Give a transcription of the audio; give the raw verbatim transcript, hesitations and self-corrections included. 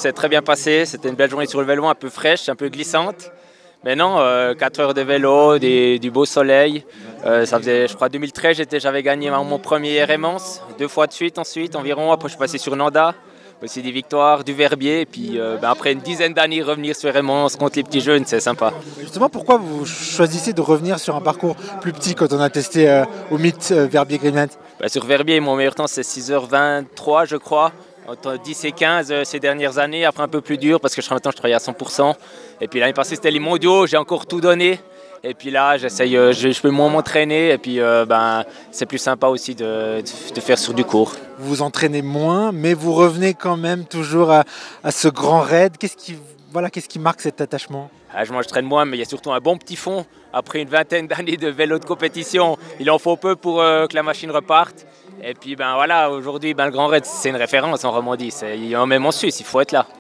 s'est très bien passé. C'était une belle journée sur le vélo, un peu fraîche, un peu glissante. Mais non, euh, quatre heures de vélo, des, du beau soleil. Euh, ça faisait, je crois, deux mille treize, j'avais gagné mon premier R M onze, deux fois de suite ensuite environ. Après, je suis passé sur Nanda, aussi des victoires, du Verbier. Et puis euh, ben, après une dizaine d'années, revenir sur R M onze contre les petits jeunes, c'est sympa. Justement, pourquoi vous choisissez de revenir sur un parcours plus petit quand on a testé euh, au mythe euh, Verbier-Greenland? Ben, sur Verbier, mon meilleur temps, c'est six heures vingt-trois, je crois. Entre dix et quinze euh, ces dernières années, après un peu plus dur parce que maintenant je travaille à cent pour cent. Et puis l'année passée c'était les mondiaux, j'ai encore tout donné. Et puis là j'essaye, euh, je, je peux moins m'entraîner et puis euh, ben, c'est plus sympa aussi de, de, de faire sur du court. Vous vous entraînez moins mais vous revenez quand même toujours à, à ce grand raid. Qu'est-ce qui, voilà, qu'est-ce qui marque cet attachement? Ah, moi je traîne moins mais il y a surtout un bon petit fond. Après une vingtaine d'années de vélo de compétition, il en faut peu pour euh, que la machine reparte. Et puis ben voilà, aujourd'hui ben, le Grand Raid c'est une référence en Romandie, c'est, même en Suisse, il faut être là.